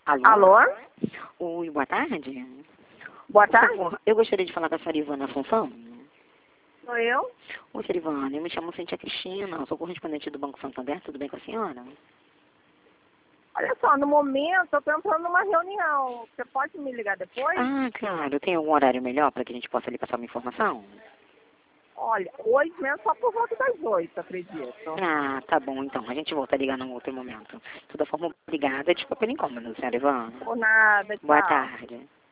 Alô? Alô? Oi, boa tarde. Boa Por tarde. favor, eu gostaria de falar com a senhora Ivana Assunção. Sou eu? Oi, senhora Ivana, eu me chamo Cintia Cristina, sou correspondente do Banco Santander, tudo bem com a senhora? Olha só, no momento eu estou entrando numa reunião. Você pode me ligar depois? Ah, claro, tem algum horário melhor para que a gente possa lhe passar uma informação? Olha, hoje mesmo só por volta das 8, acredito. Ah, tá bom, então, a gente volta a ligar num outro momento. De toda forma, obrigada, desculpa pelo incômodo, senhora Ivana. Por nada, Boa tchau. tarde.